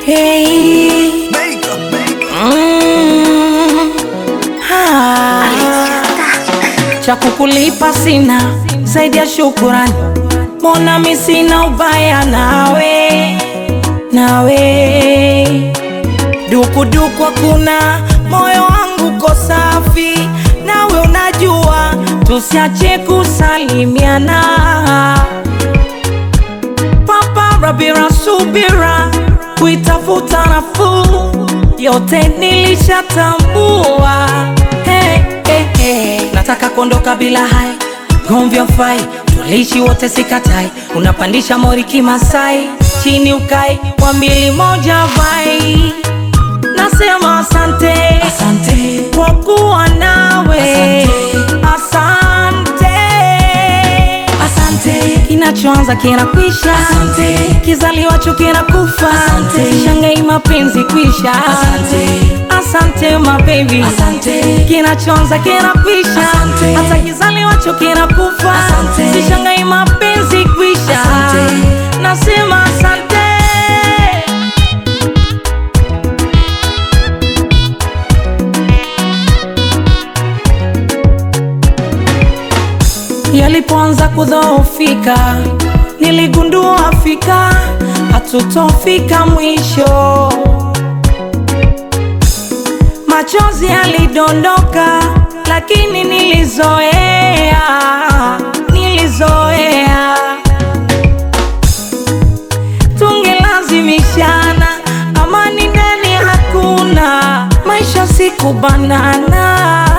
Hey. Cha kukulipa sina zaidi ya shukurani, mbona mimi sina ubaya nawe, duku hakuna, moyo wangu ko safi, nawe unajua tusiache kusalimiana. Papara bila subira, kuitafuta nafuu, yote nilishatambua. Nataka kondoka bila hai, gomvi ofai, tulishi wote sikatai, unapandisha mori kimasai, chini ukai, wa mbili moja vai. Nasema asante, asante kwa kuwa nawe, asante, asante. Kinachoanza kinakwisha, asante. Kizaliwacho kinakufa, asante. Sishangai mapenzi kwisha, asante. Asante my baby, asante. Kinachoanza kinakwisha, asante. Hata kizaliwacho kinakufa, asante. Sishangai mapenzi kwisha, asante. Nasema asante. Yalipoanza kudhoofika, niligundua Afrika hatutofika mwisho. Machozi yalidondoka, lakini nilizoea. Tungelazimishana, amani ndani hakuna, maisha siku banana.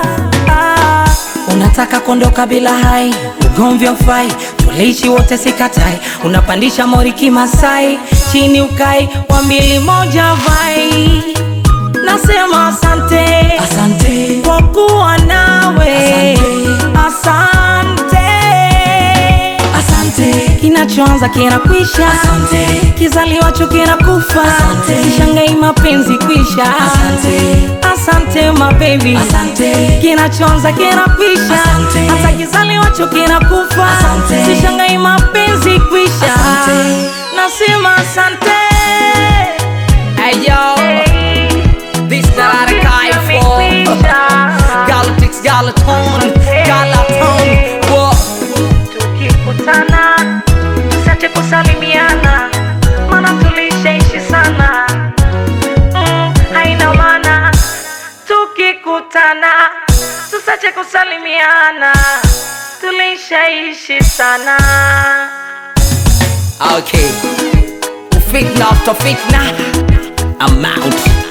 Unataka kondoka bila hai, ugomvi ofai, tulishi wote sikatai, unapandisha mori kimasai, chini ukai, wa mbili moja vai. Nasema asante, asante kwa kuwa nawe, asante, asante. Kinachoanza kinakwisha, asante. Kizaliwacho kinakufa, asante. Sishangai mapenzi kwisha, asante. Asante my baby, asante. Kinachoanza kinakwisha, asante. Hata kizaliwacho kinakufa, asante. Sishangai mapenzi kwisha, asante. Nasema asante. Hey yo, this that I cry for. Galactics, Galaton, what? Tukikutana tusiache kusalimiana, maana tulishaishi sana. Haina maana tukikutana tusiache kusalimiana, tulishaishi sana. Okay, fitna after fitna, I'm out.